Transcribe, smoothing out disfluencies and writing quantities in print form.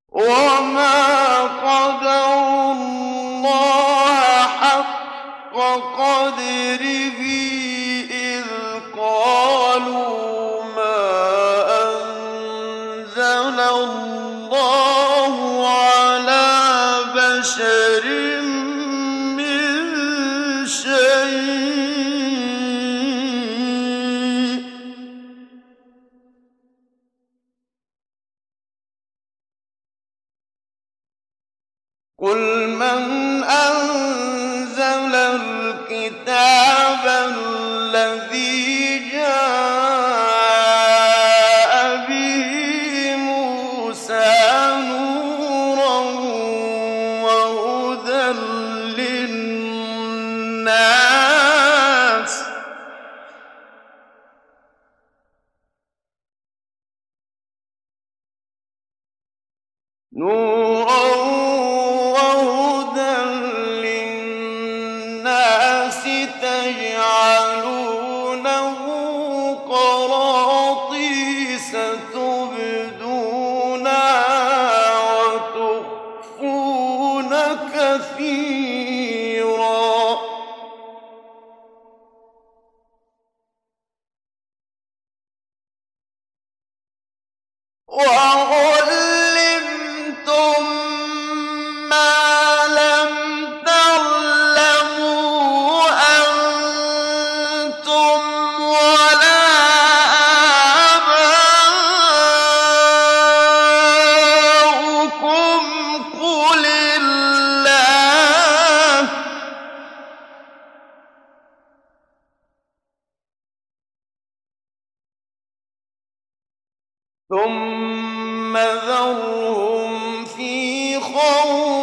وَمَا قَدَرُوا اللَّهَ حَقَّ قَدْرِهِ إِذْ قَالُوا مَا أَنزَلَ اللَّهُ عَلَىٰ بَشَرٍ مِّن شَيْءٍ ۗ قُلْ مَنْ أَنزَلَ الْكِتَابَ الَّذِي جَاءَ بِهِ مُوسَىٰ نُورًا وَهُدًى لِّلنَّاسِ ۖ تَجْعَلُونَهُ قَرَاطِيسَ تُبْدُونَهَا وَتُخْفُونَ كَثِيرًا ۖ وَعُلِّمْتُم مَّا لَمْ تَعْلَمُوا أَنتُمْ وَلَا آبَاؤُكُمْ ۖ قُلِ اللَّهُ ۖ ثُمَّ ذَرْهُمْ فِي خَوْضِهِمْ